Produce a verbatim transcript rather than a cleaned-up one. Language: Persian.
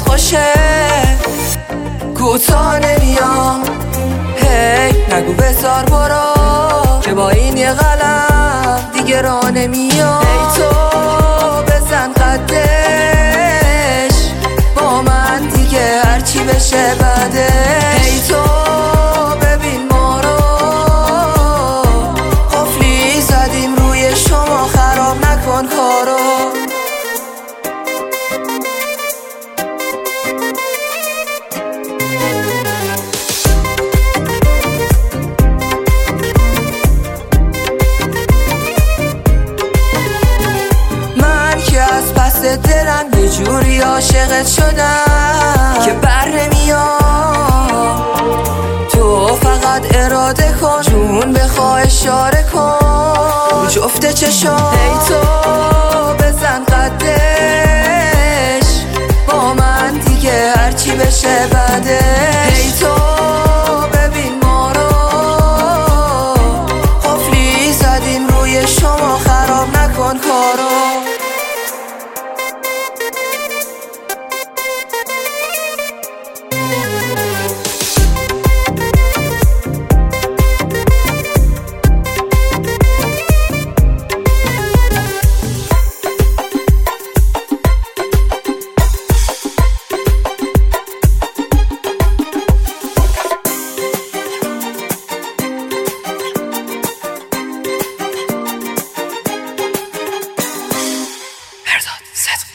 خوشه کوتاه نمیام. هی نگو بذار برو که با این یه قلم دیگه راه نمیام. ای تو بزن قدش با من دیگه هرچی بشه بده. ای تو ببین ما رو قفلی زدیم روی شما، خراب نکن کارو. دلم یه جوری عاشقت شدم که بر نمیام. تو فقط اراده کن، جون بخواه اشاره کن جفت چشام. ای تو بزن قدش با من دیگه هرچی بشه بده. ای تو ببین ما رو قفلی زدیم روی شما، خراب نکن کارو. Set.